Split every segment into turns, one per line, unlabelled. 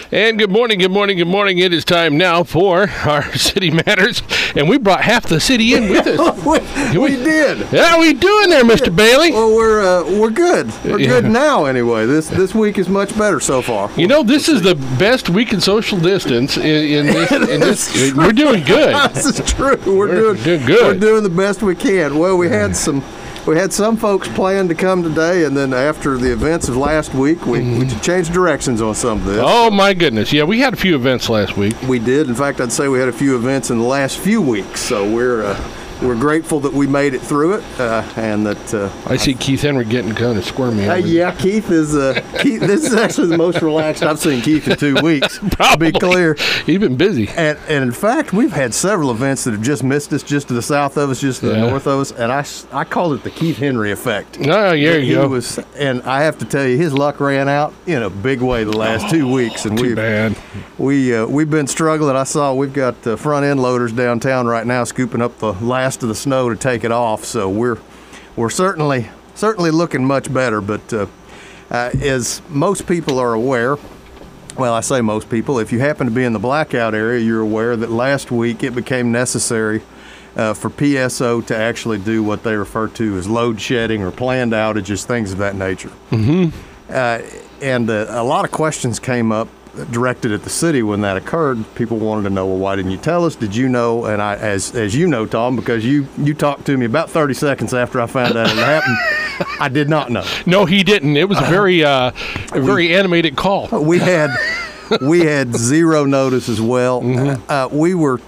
And good morning, good morning, good morning. It is time now for our City Matters, and we brought half the city in with us.
we did.
How are we doing there, Mr. Bailey?
Well, we're good. We're good now, anyway. This week is much better so far.
You know, this is the best week in social distance. In this, we're doing good.
This is true. We're doing
good.
We're doing the best we can. Well, we had some folks plan to come today, and then after the events of last week, we changed directions on some of this.
Oh, my goodness. Yeah, we had a few events last week.
We did. In fact, I'd say we had a few events in the last few weeks, so we're grateful that we made it through it, and that
I see Keith Henry getting kind of squirmy.
Yeah, Keith is. This is actually the most relaxed I've seen Keith in 2 weeks.
Probably.
To be clear,
He's been busy.
and in fact, we've had several events that have just missed us, just to the south of us, just to the north of us, and I call it the Keith Henry effect.
Oh, there you go.
And I have to tell you, his luck ran out in a big way the last 2 weeks, and
Too bad.
we've been struggling. I saw we've got front end loaders downtown right now scooping up the last of the snow to take it off. So we're certainly looking much better. But as most people are aware, well, I say most people, if you happen to be in the blackout area, you're aware that last week it became necessary for PSO to actually do what they refer to as load shedding or planned outages, things of that nature. Mm-hmm. And a lot of questions came up directed at the city when that occurred. People wanted to know, well, why didn't you tell us? Did you know? And I, as you know, Tom, because you talked to me about 30 seconds after I found out it happened, I did not know.
No, he didn't. It was a very animated call.
We had zero notice as well. Mm-hmm.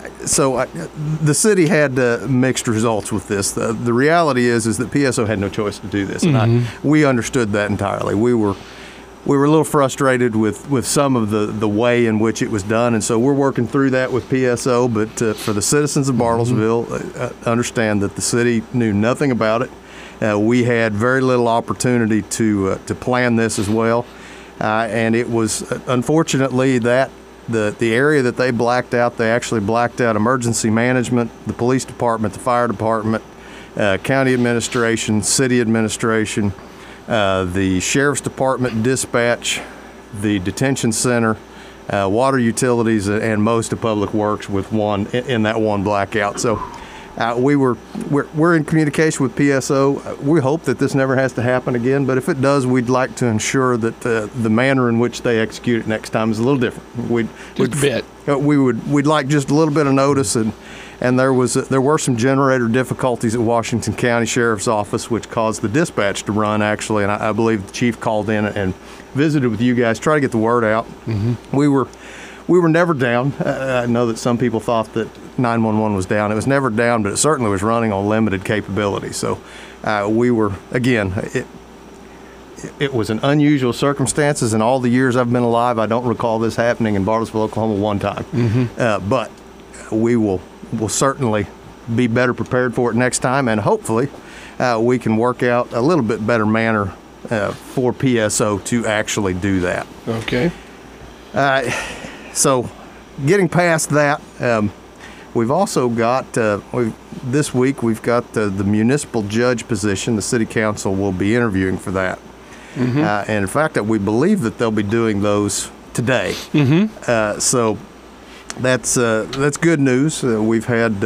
The city had mixed results with this. The reality is that PSO had no choice to do this, and we understood that entirely. We were a little frustrated with some of the way in which it was done, and so we're working through that with PSO. But for the citizens of Bartlesville, understand that the city knew nothing about it. We had very little opportunity to plan this as well, and it was unfortunately that the area that they blacked out. They actually blacked out emergency management, the police department, the fire department, county administration, city administration, the sheriff's department, dispatch, the detention center, water utilities, and most of public works with one in that one blackout. So we're in communication with PSO. We hope that this never has to happen again, but if it does, we'd like to ensure that the manner in which they execute it next time is a little different. We'd like just a little bit of notice, and there were some generator difficulties at Washington County Sheriff's Office, which caused the dispatch to run, actually, and I believe the chief called in and visited with you guys, try to get the word out. Mm-hmm. We were never down. I know that some people thought that 911 was down. It was never down, but it certainly was running on limited capability. So we were, again, it was an unusual circumstances. In all the years I've been alive, I don't recall this happening in Bartlesville, Oklahoma one time. Mm-hmm. But we will certainly be better prepared for it next time, and hopefully we can work out a little bit better manner for PSO to actually do that.
Okay.
So getting past that, we've also got, this week we've got the municipal judge position. The city council will be interviewing for that. Mm-hmm. And in fact, we believe that they'll be doing those today. Mm-hmm. So that's good news. We've had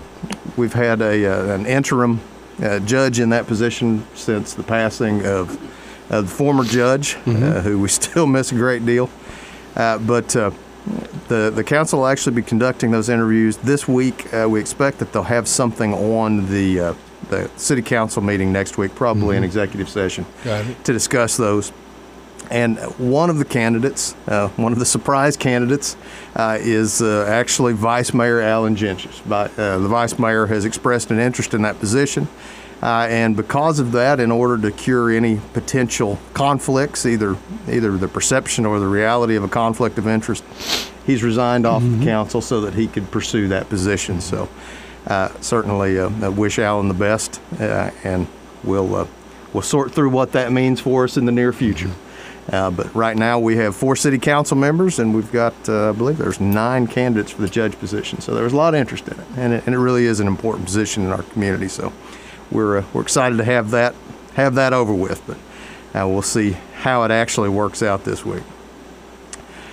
an interim judge in that position since the passing of the former judge, who we still miss a great deal. But the council will actually be conducting those interviews this week. We expect that they'll have something on the city council meeting next week, probably an executive session, to discuss those. And one of the candidates, one of the surprise candidates, is actually Vice Mayor Alan Gentges. The Vice Mayor has expressed an interest in that position. And because of that, in order to cure any potential conflicts, either the perception or the reality of a conflict of interest, he's resigned off the council so that he could pursue that position. So certainly wish Alan the best, and we'll sort through what that means for us in the near future. But right now we have 4 city council members, and we've got, I believe there's 9 candidates for the judge position. So there was a lot of interest in it, and it really is an important position in our community. So we're excited to have that over with, but we'll see how it actually works out this week.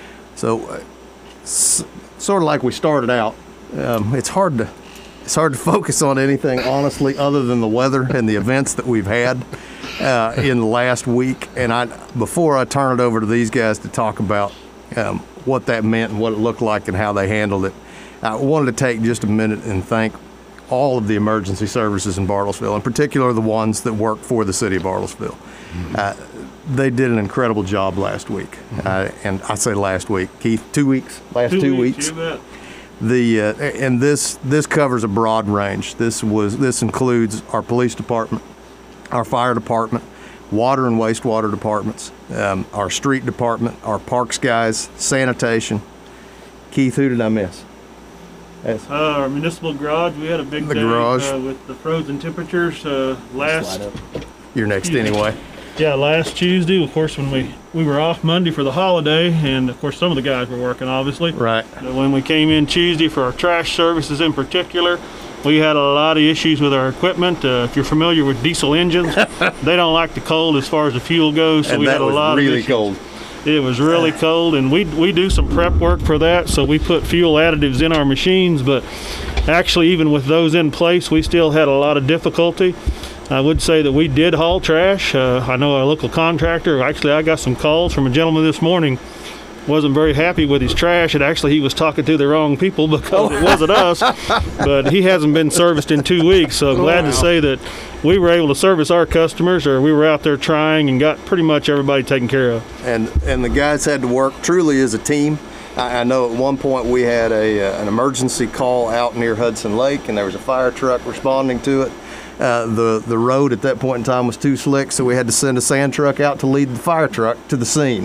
So, sort of like we started out, it's hard to focus on anything honestly other than the weather and the events that we've had in the last week. And before I turn it over to these guys to talk about what that meant and what it looked like and how they handled it, I wanted to take just a minute and thank all of the emergency services in Bartlesville, in particular the ones that work for the city of Bartlesville. They did an incredible job last week. And I say last week, Keith, 2 weeks? Last 2 weeks.
You bet.
And this covers a broad range. This includes our police department, our fire department, water and wastewater departments, our street department, our parks guys, sanitation. Keith, who did I miss?
Our municipal garage, we had a big day
garage.
With the frozen temperatures
You're next anyway.
Yeah, last Tuesday, of course, when we were off Monday for the holiday, and of course some of the guys were working, obviously.
Right.
When we came in Tuesday for our trash services in particular, we had a lot of issues with our equipment. If you're familiar with diesel engines, they don't like the cold as far as the fuel goes, so
And
we
that
had a
was
lot
really
of issues.
cold.
It was really cold, and we do some prep work for that, so we put fuel additives in our machines, but actually even with those in place, we still had a lot of difficulty. I would say that we did haul trash. I know our local contractor, actually I got some calls from a gentleman this morning, wasn't very happy with his trash, and actually he was talking to the wrong people because it wasn't us, but he hasn't been serviced in 2 weeks, so glad to say that we were able to service our customers, or we were out there trying and got pretty much everybody taken care of.
And the guys had to work truly as a team. I know at one point we had an emergency call out near Hudson Lake, and there was a fire truck responding to it. The road at that point in time was too slick, so we had to send a sand truck out to lead the fire truck to the scene.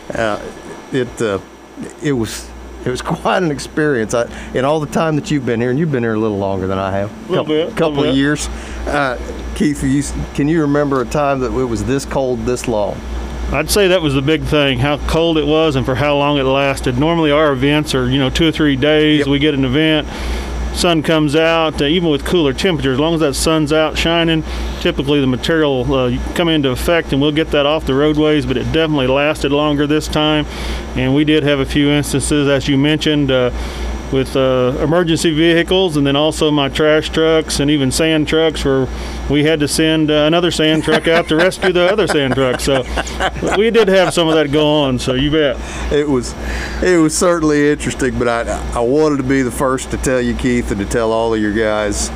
It was quite an experience. In all the time that you've been here, and you've been here a little longer than I have,
A
couple of years. Keith, can you remember a time that it was this cold this long?
I'd say that was the big thing, how cold it was and for how long it lasted. Normally our events are, 2 or 3 days.
Yep.
We get an event, sun comes out, even with cooler temperatures, as long as that sun's out shining, typically the material come into effect and we'll get that off the roadways, but it definitely lasted longer this time. And we did have a few instances, as you mentioned, with emergency vehicles, and then also my trash trucks and even sand trucks, where we had to send another sand truck out to rescue the other sand truck. So we did have some of that go on, so you bet.
It was certainly interesting, but I wanted to be the first to tell you, Keith, and to tell all of your guys,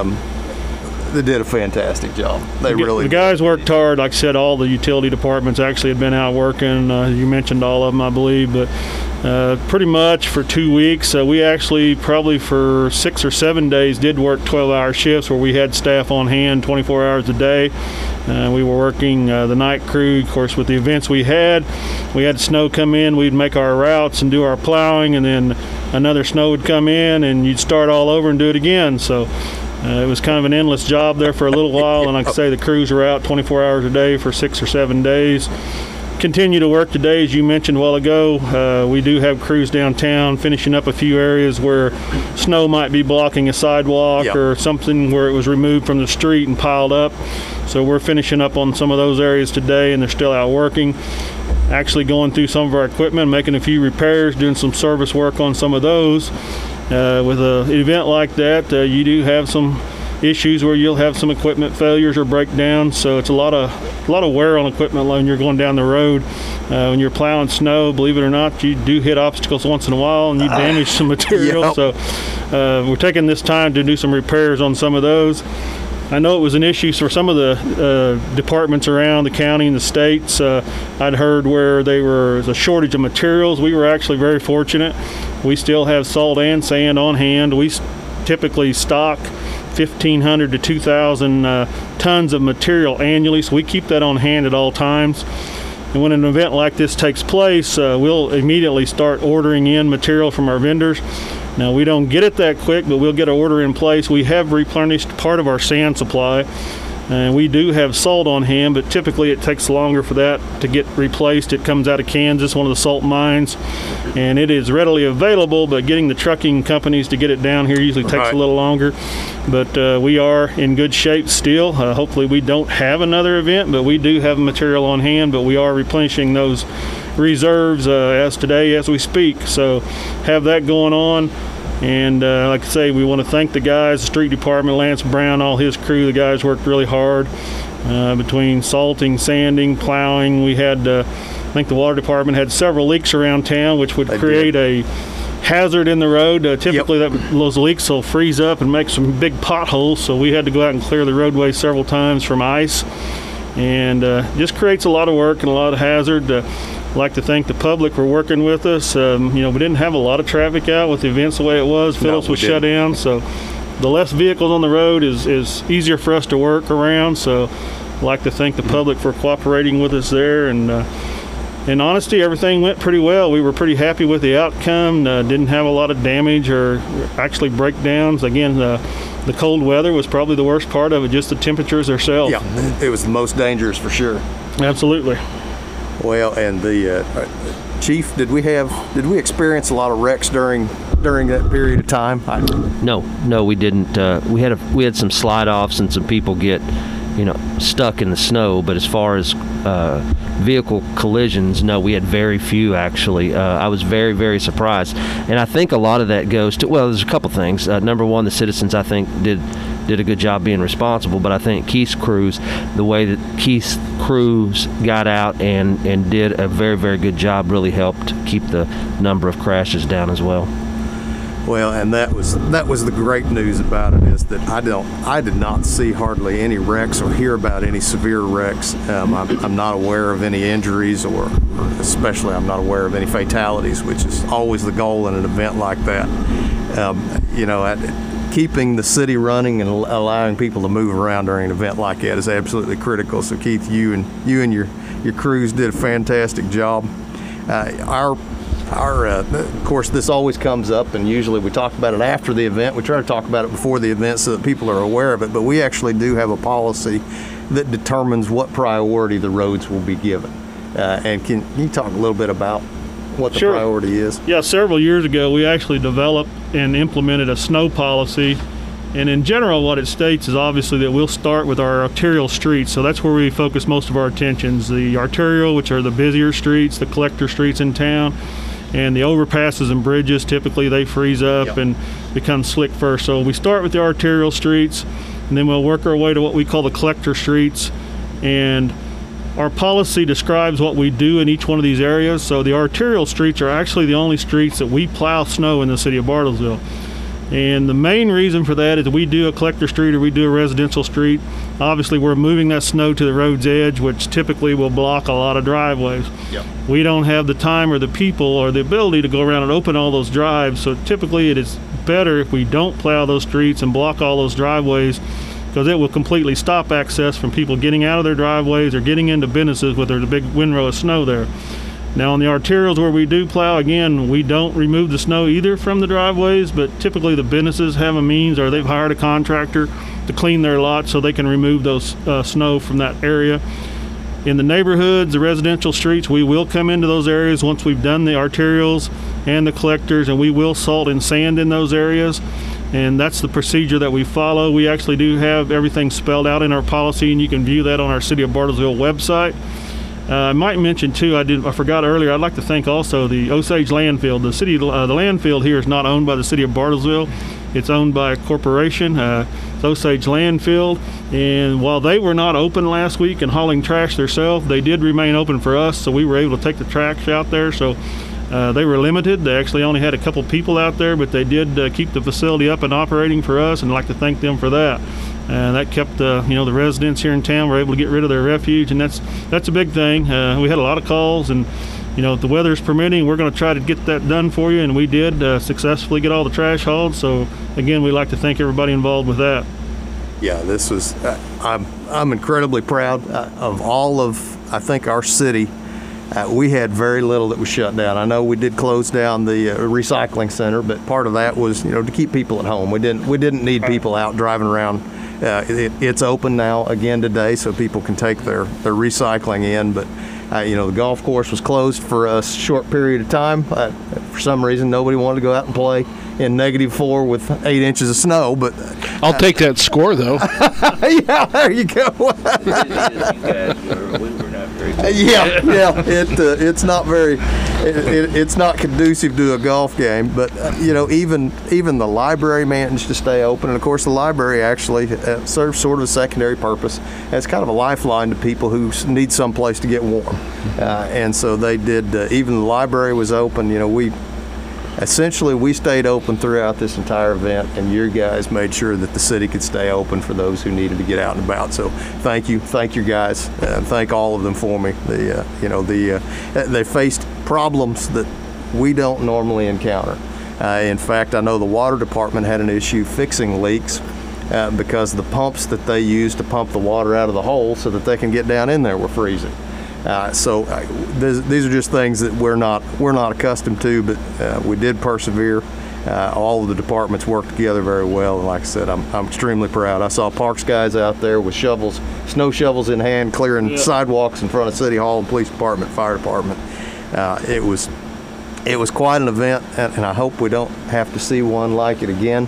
they did a fantastic job. They really
The
did.
guys worked hard. Like I said, all the utility departments actually had been out working. You mentioned all of them, I believe, but pretty much for 2 weeks. We actually probably for 6 or 7 days did work 12-hour shifts where we had staff on hand 24 hours a day. We were working the night crew. Of course, with the events we had snow come in. We'd make our routes and do our plowing, and then another snow would come in, and you'd start all over and do it again. So it was kind of an endless job there for a little while, and like I say, the crews were out 24 hours a day for 6 or 7 days. Continue to work today, as you mentioned a while ago. We do have crews downtown finishing up a few areas where snow might be blocking a sidewalk or something where it was removed from the street and piled up. So we're finishing up on some of those areas today, and they're still out working. Actually going through some of our equipment, making a few repairs, doing some service work on some of those. With an event like that, you do have some issues where you'll have some equipment failures or breakdowns, so it's a lot of wear on equipment when you're going down the road. When you're plowing snow, believe it or not, you do hit obstacles once in a while and you damage some material. So we're taking this time to do some repairs on some of those. I know it was an issue for some of the departments around the county and the states. I'd heard where there was a shortage of materials. We were actually very fortunate. We still have salt and sand on hand. We typically stock 1,500 to 2,000 tons of material annually, so we keep that on hand at all times. And when an event like this takes place, we'll immediately start ordering in material from our vendors. Now, we don't get it that quick, but we'll get an order in place. We have replenished part of our sand supply, and we do have salt on hand, but typically it takes longer for that to get replaced. It comes out of Kansas, one of the salt mines, and it is readily available, but getting the trucking companies to get it down here usually takes a little longer. But we are in good shape still. Hopefully we don't have another event, but we do have material on hand, but we are replenishing those reserves as today as we speak. So have that going on. And like I say, we want to thank the guys, the street department, Lance Brown, all his crew. The guys worked really hard between salting, sanding, plowing. We had, I think the water department had several leaks around town, which would create a hazard in the road. Typically those leaks will freeze up and make some big potholes, so we had to go out and clear the roadway several times from ice. And just creates a lot of work and a lot of hazard. I'd like to thank the public for working with us. We didn't have a lot of traffic out with the events the way it was. Phillips was shut down, so the less vehicles on the road is easier for us to work around. So I'd like to thank the public for cooperating with us there. And in honesty, everything went pretty well. We were pretty happy with the outcome. Didn't have a lot of damage or actually breakdowns. Again, the cold weather was probably the worst part of it, just the temperatures themselves.
Yeah, it was the most dangerous for sure.
Absolutely.
Well, and the Chief, did we experience a lot of wrecks during that period of time?
No, we didn't. We had some slide offs and some people get, stuck in the snow. But as far as vehicle collisions, no, we had very few actually. I was very, very surprised, and I think a lot of that goes to, well, there's a couple things. Number one, the citizens I think did a good job being responsible, but I think Keith's crews, the way that Keith's crews got out and did a very, very good job, really helped keep the number of crashes down as well.
Well, and that was the great news about it, is that I did not see hardly any wrecks or hear about any severe wrecks. I'm not aware of any injuries, or especially I'm not aware of any fatalities, which is always the goal in an event like that. Keeping the city running and allowing people to move around during an event like that is absolutely critical. So Keith, you and your crews did a fantastic job. Of course, this always comes up, and usually we talk about it after the event. We try to talk about it before the event so that people are aware of it, but we actually do have a policy that determines what priority the roads will be given. And can you talk a little bit about what the priority is?
Yeah, several years ago, we actually developed and implemented a snow policy. And in general, what it states is obviously that we'll start with our arterial streets. So that's where we focus most of our attentions. The arterial, which are the busier streets, the collector streets in town, and the overpasses and bridges, typically they freeze up and become slick first. So we start with the arterial streets, and then we'll work our way to what we call the collector streets. And our policy describes what we do in each one of these areas. So the arterial streets are actually the only streets that we plow snow in the city of Bartlesville. And the main reason for that is we do a collector street or we do a residential street. Obviously, we're moving that snow to the road's edge, which typically will block a lot of driveways. Yep. We don't have the time or the people or the ability to go around and open all those drives. So typically it is better if we don't plow those streets and block all those driveways, because it will completely stop access from people getting out of their driveways or getting into businesses with there's a big windrow of snow there. Now on the arterials where we do plow, again, we don't remove the snow either from the driveways, but typically the businesses have a means, or they've hired a contractor to clean their lot so they can remove those snow from that area. In the neighborhoods, the residential streets, we will come into those areas once we've done the arterials and the collectors, and we will salt and sand in those areas. And that's the procedure that we follow. We actually do have everything spelled out in our policy, and you can view that on our City of Bartlesville website. I might mention too, I forgot earlier, I'd like to thank also the Osage Landfill. The landfill here is not owned by the City of Bartlesville. It's owned by a corporation, it's Osage Landfill. And while they were not open last week and hauling trash themselves, they did remain open for us, so we were able to take the trash out there. So they were limited. They actually only had a couple people out there, but they did keep the facility up and operating for us, and I'd like to thank them for that. And that kept the residents here in town were able to get rid of their refuge, and that's a big thing. We had a lot of calls, and if the weather's permitting, we're going to try to get that done for you, and we did successfully get all the trash hauled. So again, we'd like to thank everybody involved with that.
Yeah, this was I'm incredibly proud of all of, I think, our city. We had very little that was shut down. I know we did close down the recycling center, but part of that was to keep people at home. We didn't need people out driving around. It's open now again today, so people can take their recycling in. But the golf course was closed for a short period of time. For some reason, nobody wanted to go out and play in -4 with 8 inches of snow. But
I'll take that score, though.
Yeah, there you go.
You guys were wintering out
It's not very, it's not conducive to a golf game. But even the library managed to stay open, and of course the library actually serves sort of a secondary purpose as kind of a lifeline to people who need some place to get warm. And so they did. Even the library was open. We stayed open throughout this entire event, and your guys made sure that the city could stay open for those who needed to get out and about. So thank you guys, and thank all of them for me. They faced problems that we don't normally encounter. In fact, I know the water department had an issue fixing leaks because the pumps that they use to pump the water out of the hole so that they can get down in there were freezing. These are just things that we're not accustomed to, but we did persevere. All of the departments worked together very well, and like I said, I'm extremely proud. I saw parks guys out there with shovels, snow shovels in hand, clearing sidewalks in front of City Hall and Police Department, Fire Department. It was quite an event, and I hope we don't have to see one like it again.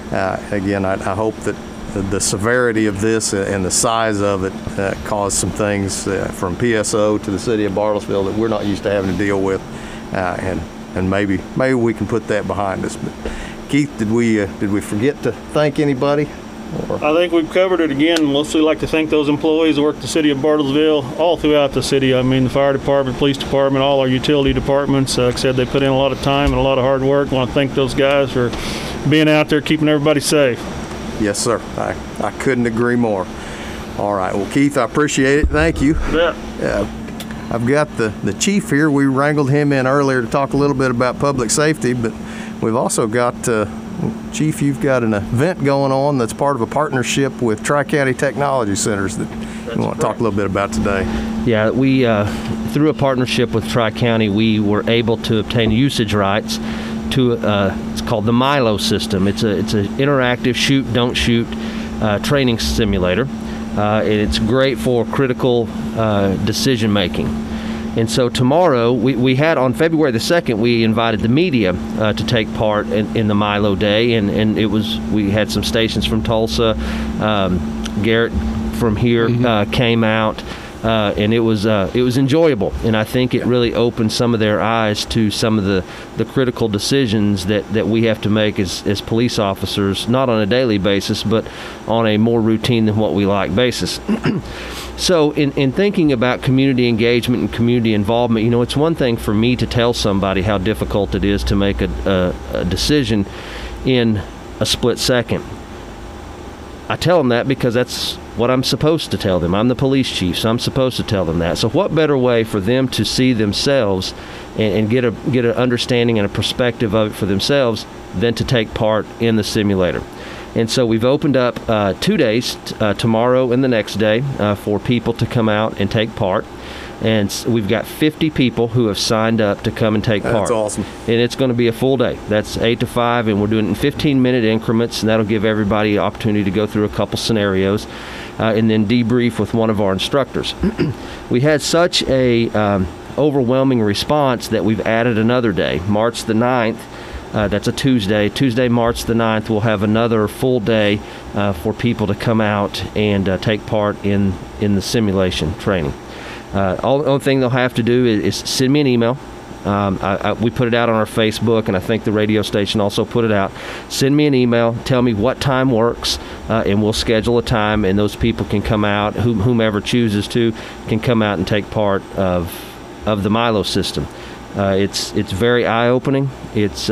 I hope that the severity of this and the size of it caused some things from PSO to the city of Bartlesville that we're not used to having to deal with, and maybe we can put that behind us. But Keith, did we forget to thank anybody?
I think we've covered it again. Mostly like to thank those employees who work the city of Bartlesville, all throughout the city. I mean, the fire department, police department, all our utility departments. Like I said, they put in a lot of time and a lot of hard work. I want to thank those guys for being out there, keeping everybody safe.
Yes, sir. I couldn't agree more. All right. Well, Keith, I appreciate it. Thank you.
Yeah.
I've got the chief here. We wrangled him in earlier to talk a little bit about public safety, but we've also got, Chief, you've got an event going on that's part of a partnership with Tri-County Technology Centers that you want to talk a little bit about today.
Yeah, we, through a partnership with Tri-County, we were able to obtain usage rights to it's called the Milo system. It's an interactive shoot, don't shoot training simulator. It's great for critical decision making. And so tomorrow, we had on February the 2nd, we invited the media to take part in the Milo Day, and we had some stations from Tulsa. Garrett from here came out. And it was enjoyable, and I think it really opened some of their eyes to some of the critical decisions that we have to make as police officers, not on a daily basis, but on a more routine than what we like basis. So in thinking about community engagement and community involvement, it's one thing for me to tell somebody how difficult it is to make a decision in a split second. I tell them that because that's what I'm supposed to tell them. I'm the police chief, so I'm supposed to tell them that. So what better way for them to see themselves and get an understanding and a perspective of it for themselves than to take part in the simulator? And so we've opened up 2 days, tomorrow and the next day, for people to come out and take part. And we've got 50 people who have signed up to come and take part.
That's awesome.
And it's going to be a full day. That's 8 to 5, and we're doing it in 15-minute increments, and that'll give everybody an opportunity to go through a couple scenarios and then debrief with one of our instructors. We had such a overwhelming response that we've added another day, March the 9th. That's a Tuesday. Tuesday, March the 9th, we'll have another full day for people to come out and take part in the simulation training. The only thing they'll have to do is send me an email. We put it out on our Facebook, and I think the radio station also put it out. Send me an email, tell me what time works, and we'll schedule a time, and those people can come out, whomever chooses to, can come out and take part of the Milo system. It's very eye-opening. It's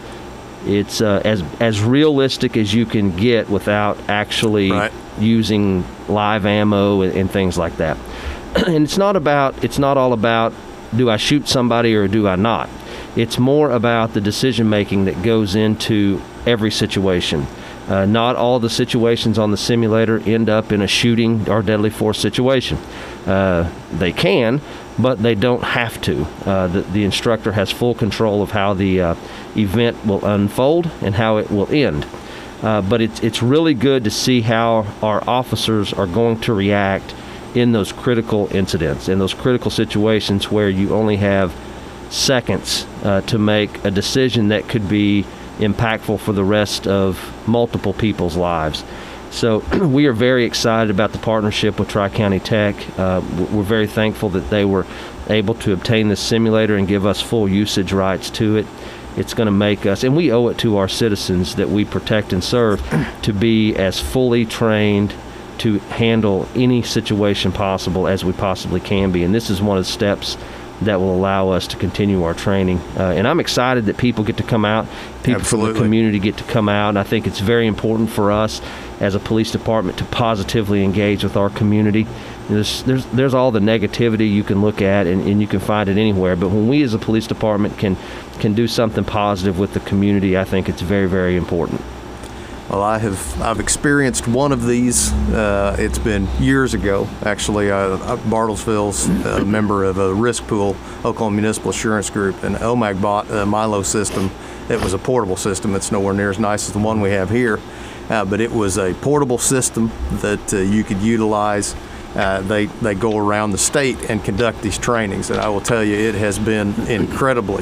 as realistic as you can get without actually using live ammo and things like that. And it's not all about do I shoot somebody or do I not. It's more about the decision making that goes into every situation. Not all the situations on the simulator end up in a shooting or deadly force situation. They can, but they don't have to. The instructor has full control of how the event will unfold and how it will end. But it's really good to see how our officers are going to react in those critical incidents, in those critical situations where you only have seconds to make a decision that could be impactful for the rest of multiple people's lives. So we are very excited about the partnership with Tri-County Tech. We're very thankful that they were able to obtain this simulator and give us full usage rights to it. It's going to make us, and we owe it to our citizens that we protect and serve, to be as fully trained to handle any situation possible as we possibly can be. And this is one of the steps that will allow us to continue our training. And I'm excited that people get to come out, people from the community get to come out. And I think it's very important for us as a police department to positively engage with our community. There's all the negativity you can look at, and you can find it anywhere. But when we as a police department can do something positive with the community, I think it's very, very important.
Well, I've experienced one of these. It's been years ago, actually. Bartlesville's a member of a risk pool, Oklahoma Municipal Assurance Group, and OMAG bought a Milo system. It was a portable system. It's nowhere near as nice as the one we have here, but it was a portable system that you could utilize. They go around the state and conduct these trainings, and I will tell you, it has been incredibly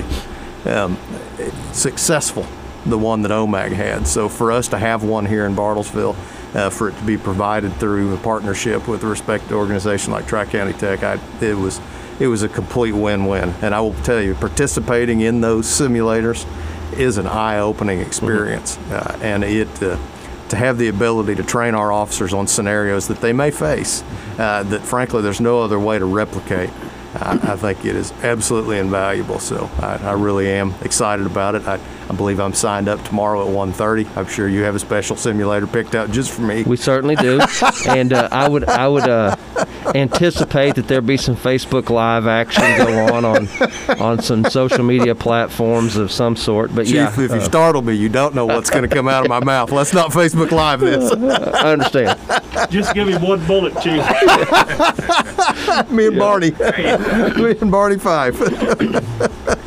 successful, the one that OMAG had. So for us to have one here in Bartlesville, for it to be provided through a partnership with a respected organization like Tri-County Tech, it was a complete win-win. And I will tell you, participating in those simulators is an eye-opening experience, and to have the ability to train our officers on scenarios that they may face, that frankly there's no other way to replicate. I think it is absolutely invaluable. So I really am excited about it. I believe I'm signed up tomorrow at 1:30. I'm sure you have a special simulator picked out just for me.
We certainly do. And I would anticipate that there'll be some Facebook Live action go on some social media platforms of some sort. But
Chief, if you startle me, you don't know what's going to come out of my mouth. Let's not Facebook Live this.
I understand.
Just give me one bullet, Chief.
Me and Barney. Me and Barney 5.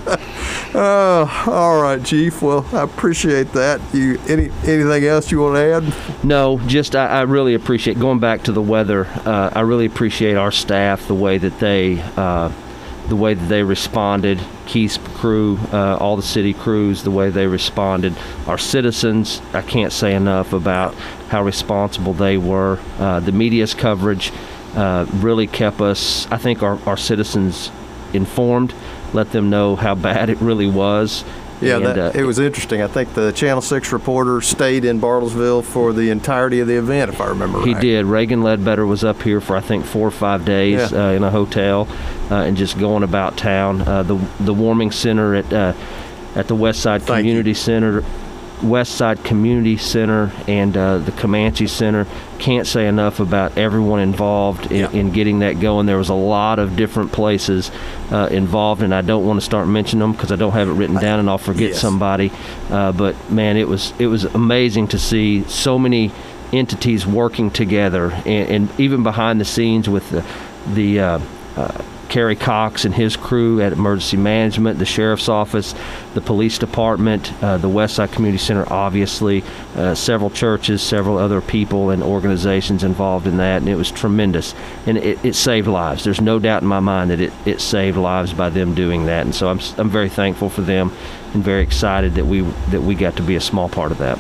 All right, Chief. Well, I appreciate that. Anything else you want to add?
No, just I really appreciate, going back to the weather, I really appreciate our staff, the way that they responded. Keith's crew, all the city crews, the way they responded. Our citizens, I can't say enough about how responsible they were. The media's coverage really kept us, I think, our citizens informed, let them know how bad it really was.
Yeah, it was interesting. I think the Channel 6 reporter stayed in Bartlesville for the entirety of the event, if I remember right.
He did. Reagan Ledbetter was up here for, I think, 4 or 5 days in a hotel and just going about town. The warming center at the Westside Community Center, Westside Community Center, and the Comanche Center. Can't say enough about everyone involved in getting that going. There was a lot of different places involved, and I don't want to start mentioning them because I don't have it written down and I'll forget somebody. But man, it was amazing to see so many entities working together, and even behind the scenes with the Kerry Cox and his crew at Emergency Management, the Sheriff's Office, the Police Department, the Westside Community Center, obviously, several churches, several other people and organizations involved in that, and it was tremendous. And it saved lives. There's no doubt in my mind that it saved lives by them doing that. And so I'm very thankful for them and very excited that we got to be a small part of that.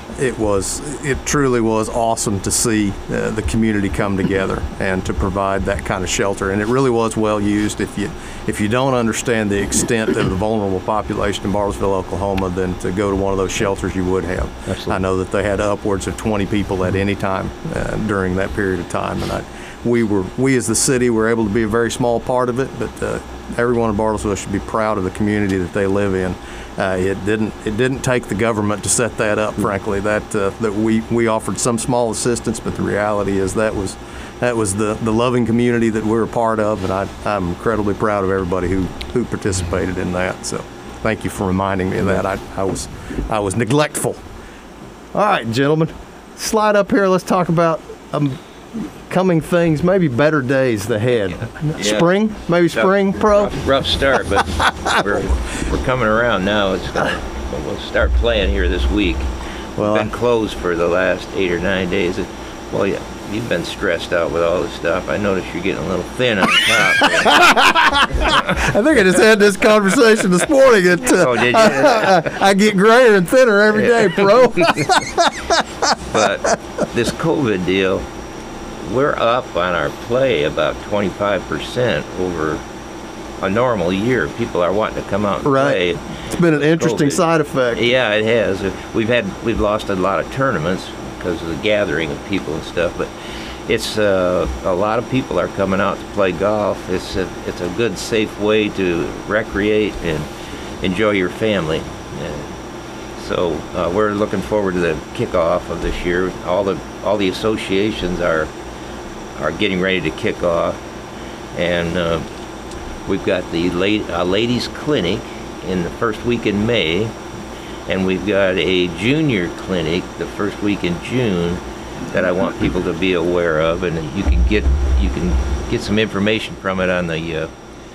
It truly was awesome to see the community come together and to provide that kind of shelter, and it really was well used. If you don't understand the extent of the vulnerable population in Bartlesville, Oklahoma, then to go to one of those shelters you would have. Absolutely. I know that they had upwards of 20 people at any time during that period of time, and we as the city were able to be a very small part of it, but everyone in Bartlesville should be proud of the community that they live in. It didn't take the government to set that up, frankly. That we offered some small assistance, but the reality is that was the loving community that we're a part of, and I'm incredibly proud of everybody who participated in that. So thank you for reminding me of that. I was neglectful. All right, gentlemen, slide up here. Let's talk about coming things, maybe better days ahead. Yeah. Spring, maybe spring, Pro.
Rough start, but we're coming around now. We'll start playing here this week. Well, we've been closed for the last 8 or 9 days. Well, yeah, you've been stressed out with all this stuff. I notice you're getting a little thin on the top.
I think I just had this conversation this morning.
Oh, did you?
I get grayer and thinner every day, bro.
But this COVID deal, we're up on our play about 25% over a normal year. People are wanting to come out and play.
It's been an interesting
COVID.
Side effect.
Yeah, it has. We've lost a lot of tournaments because of the gathering of people and stuff, but it's a lot of people are coming out to play golf. It's a good, safe way to recreate and enjoy your family. So we're looking forward to the kickoff of this year. All the associations are getting ready to kick off, and we've got the ladies clinic in the first week in May, and we've got a junior clinic the first week in June that I want people to be aware of, and you can get some information from it on the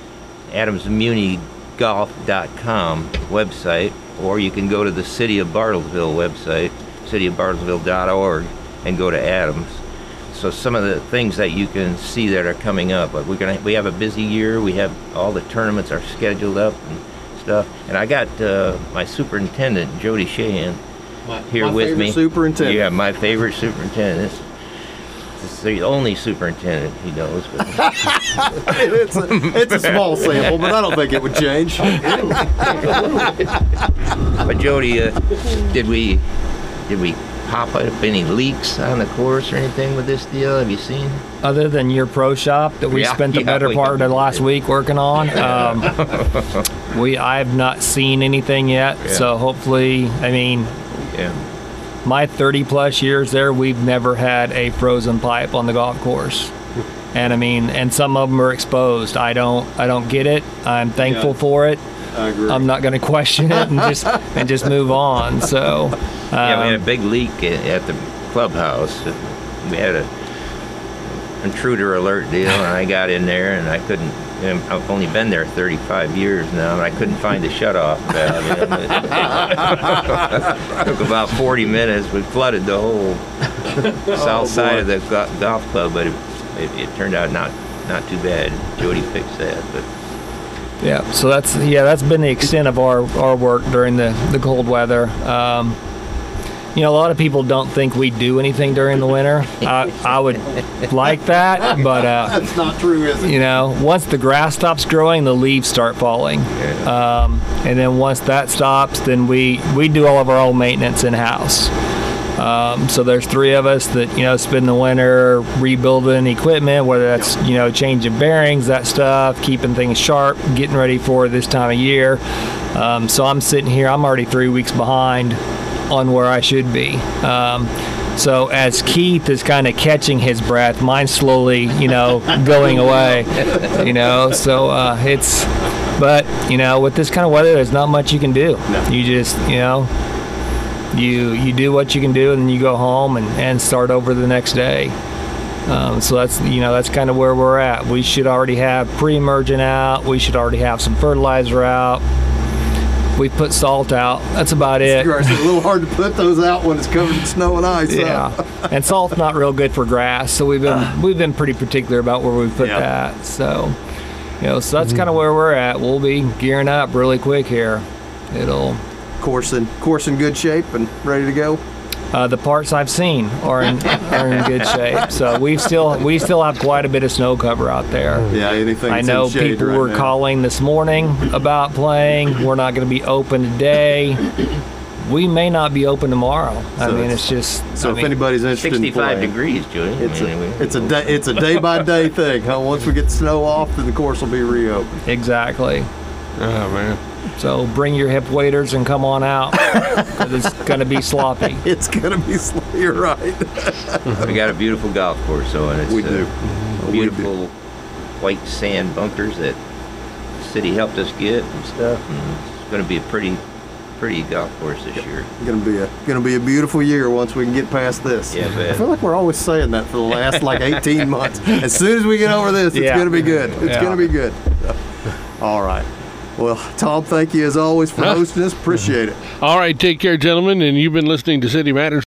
AdamsMuniGolf.com website, or you can go to the City of Bartlesville website, cityofbartlesville.org, and go to Adams. So some of the things that you can see that are coming up, but we have a busy year. We have all the tournaments are scheduled up and stuff, and I got my superintendent Jody Sheehan here with me.
Superintendent.
Yeah, my favorite superintendent. This is the only superintendent he knows. But
it's a small sample, but I don't think it would change.
But Jody, did we pop up any leaks on the course or anything with this deal? Have you seen?
Other than your pro shop that we spent the better part of the last week working on, I've not seen anything yet.
Yeah.
So hopefully, my 30 plus years there, we've never had a frozen pipe on the golf course. And some of them are exposed. I don't get it. I'm thankful for it.
I agree.
I'm not going to question it and just move on. So
We had a big leak at the clubhouse. We had a intruder alert deal, and I got in there, and I couldn't. I've only been there 35 years now, and I couldn't find the shutoff valve. It took about 40 minutes. We flooded the whole south side of the golf club, but it turned out not too bad. Jody fixed that, but.
Yeah, so that's been the extent of our work during the cold weather. A lot of people don't think we do anything during the winter. I would like that, but
That's not true, is it?
once the grass stops growing, the leaves start falling, and then once that stops, then we do all of our own maintenance in house. So there's 3 of us that spend the winter rebuilding equipment, whether that's changing bearings, that stuff, keeping things sharp, getting ready for this time of year. So I'm sitting here, I'm already 3 weeks behind on where I should be. So as Keith is kind of catching his breath, mine's slowly going away. So but with this kind of weather, there's not much you can do. No. You just You do what you can do, and then you go home and start over the next day. So that's kind of where we're at. We should already have pre-emergent out. We should already have some fertilizer out. We put salt out. That's about it.
It's a little hard to put those out when it's covered in snow and ice.
Yeah, and salt's not real good for grass. So we've been pretty particular about where we put that. So so that's kind of where we're at. We'll be gearing up really quick here. Course in
good shape and ready to go.
The parts I've seen are in good shape. So we still have quite a bit of snow cover out there.
Yeah, anything.
I know people were calling this morning about playing. We're not going to be open today. We may not be open tomorrow. It's just.
So if anybody's interested
65
in playing,
degrees, Julie.
It's a day by day thing. Huh? Once we get the snow off, then the course will be reopened.
Exactly.
Oh man.
So bring your hip waders and come on out. 'Cause it's going to be sloppy.
It's going to be sloppy. You're right.
We got a beautiful golf course, so and it's
We do.
beautiful white sand bunkers that the city helped us get and stuff. And it's going to be a pretty golf course this year.
Going to be a beautiful year once we can get past this.
Yeah,
I feel like we're always saying that for the last 18 months. As soon as we get over this, it's going to be good. It's going to be good. All right. Well, Tom, thank you as always for hosting us. Appreciate it.
All right, take care, gentlemen. And you've been listening to City Matters.